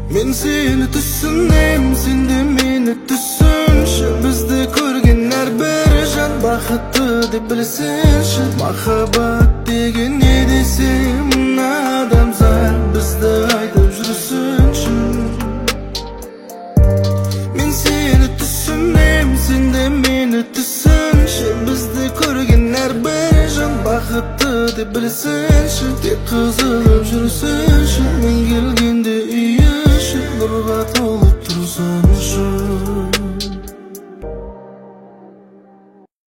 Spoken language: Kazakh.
Men seni түсінем, sen de meni түсінші. Бізді көрген әрбір жан бақытты деп білсінші. Махаббат деген не десем, адамзат бізді айтып жүрсінші. Men seni түсінем, sen de meni түсінші. Бізді көрген әрбір жан бақытты деп білсінші. Тек қызылып жүрсінші. Мен келгенде үй іші нұрға толы.